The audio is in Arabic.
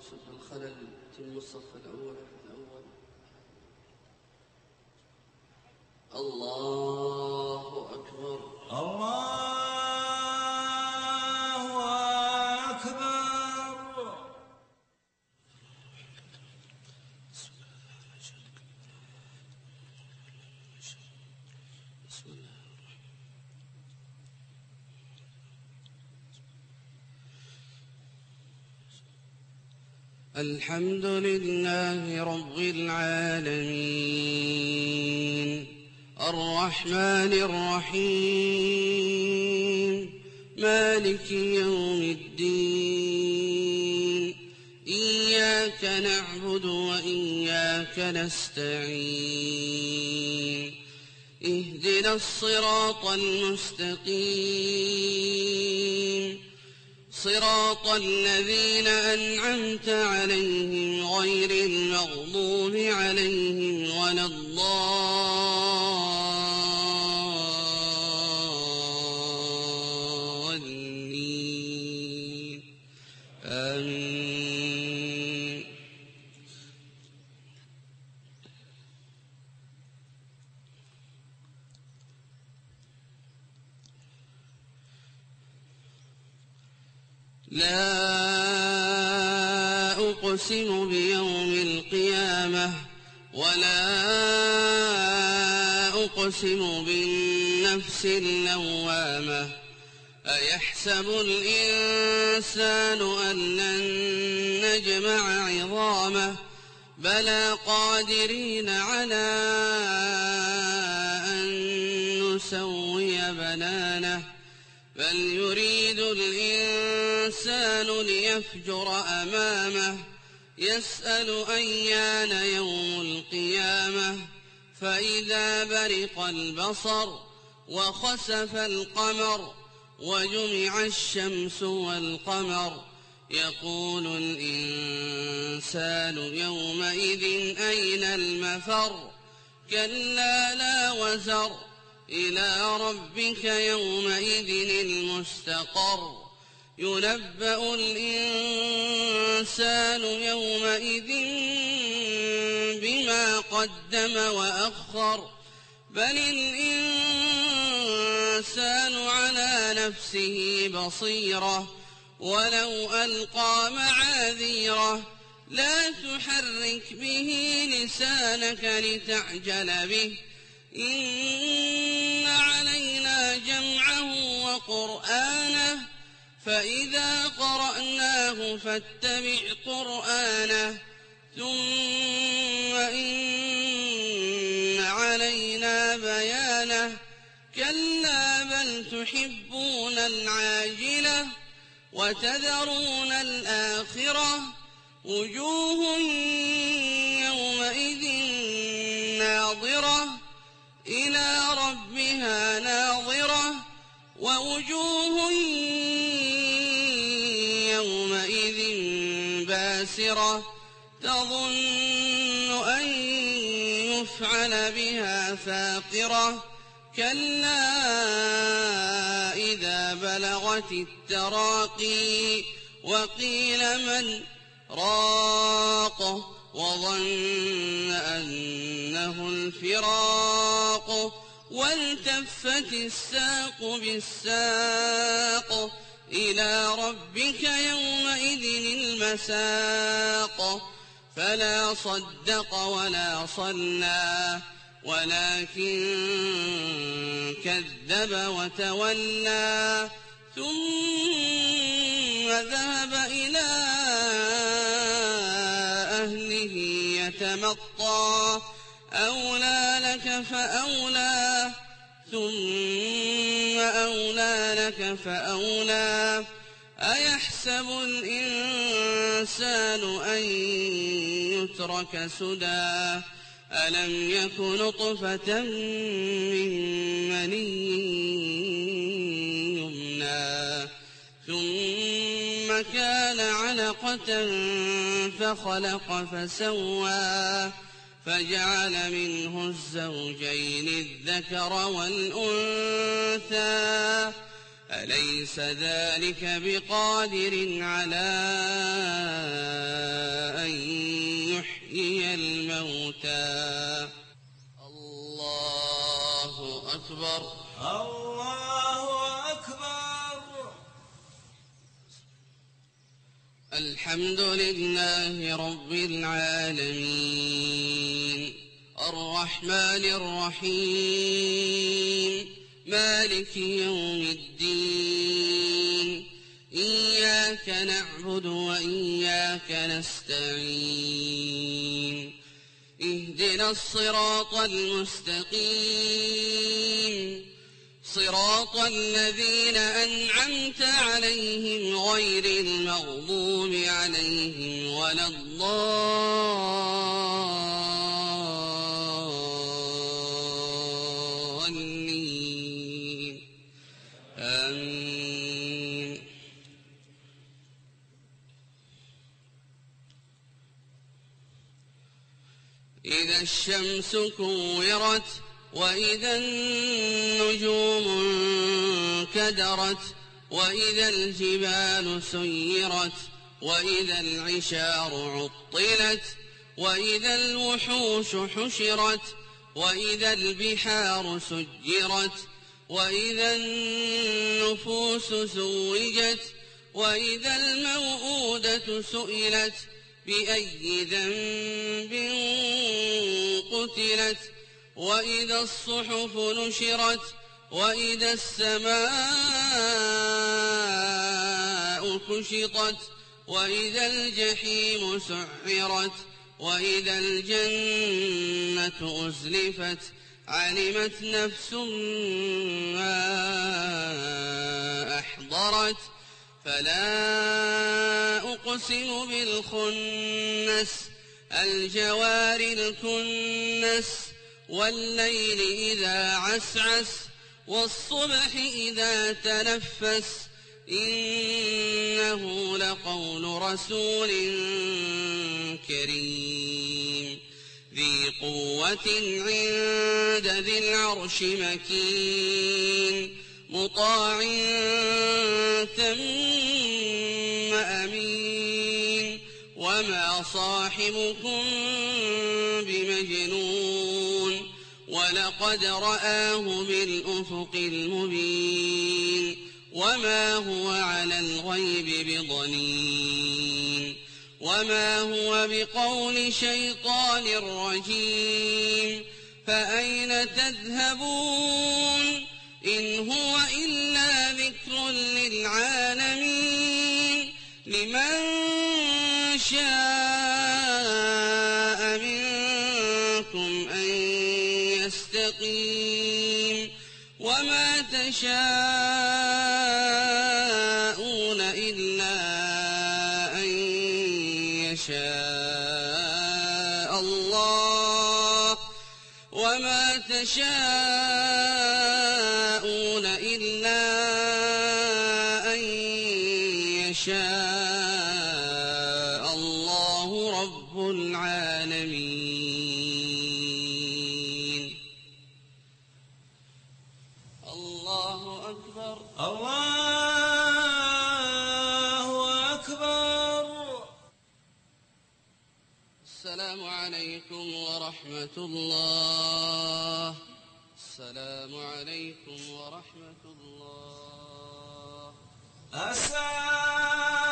سد الخلل تم الصف الأول الله أكبر الله أكبر. الحمد لله رب العالمين الرحمن الرحيم مالك يوم الدين إياك نعبد وإياك نستعين اهدنا الصراط المستقيم صراط الذين أنعمت عليهم غير المغضوب عليهم ولا الضالين آمين. لا أقسم بيوم القيامة ولا أقسم بالنفس اللوامة أيحسب الإنسان أن لن نجمع عظامه بلى قادرين على أن نسوي بنانه بل يريد الإنسان ليفجر أمامه يسأل أيان يوم القيامة فإذا برق البصر وخسف القمر وجمع الشمس والقمر يقول الإنسان يومئذ أين المفر كلا لا وزر إلى ربك يومئذ المستقر ينبأ الإنسان يومئذ بما قدم وأخر بل الإنسان على نفسه بصيرة ولو ألقى معاذيره لا تحرك به لسانك لتعجل به إن علينا جمعه وقرآنه فإذا قرأناه فاتبع قرآنه ثم إن علينا بيانه كلا بل تحبون العاجلة وتذرون الآخرة وجوه يومئذ ناظرة إلى ربها ناظرة ووجوه يومئذ باسرة تظن أن يفعل بها فاقرة كلا إذا بلغت التراقي وقيل من راق وظن أنه الفراق والتفت الساق بالساق إلى ربك يومئذ المساق فلا صدق ولا صلى ولكن كذب وتولى ثم ذهب إلى أهله يتمطى أولى لك فأولى ثم أولى لك فأولى أيحسب الإنسان أن يترك سدى ألم يك نطفة من مني يمنى ثم كان علقة فخلق فسوى فجعل منه الزوجين الذكر والأنثى أليس ذلك بقادر على أكبر. الله أكبر. الحمد لله رب العالمين الرحمن الرحيم مالك يوم الدين إياك نعبد وإياك نستعين اهدنا الصراط المستقيم صراط الذين أنعمت عليهم غير المغضوب عليهم ولا الضالين آمين. إذا الشمس كورت وإذا النجوم انكدرت وإذا الجبال سيرت وإذا العشار عطلت وإذا الوحوش حشرت وإذا البحار سجرت وإذا النفوس زوجت وإذا الموءودة سئلت بأي ذنب قتلت وإذا الصحف نشرت وإذا السماء كشطت وإذا الجحيم سعرت وإذا الجنة أزلفت علمت نفس ما أحضرت فلا أقسم بالخنس الجوار الكنس والليل إذا عسعس والصبح إذا تنفس إنه لقول رسول كريم ذي قوة عند ذي العرش مكين مطاع ثم أمين وما صاحبكم بمجنون ولقد رآه بالأفق المبين وما هو على الغيب بضنين وما هو بقول شيطان رجيم فأين تذهبون إن هو إلا ذكر للعالمين لمن شاء منكم أن يستقيم وما تشاءون إلا أن يشاء الله وما تشاءون إلا أن يشاء الله رب العالمين. الله أكبر. الله أكبر. السلام عليكم ورحمة الله. السلام عليكم ورحمة الله.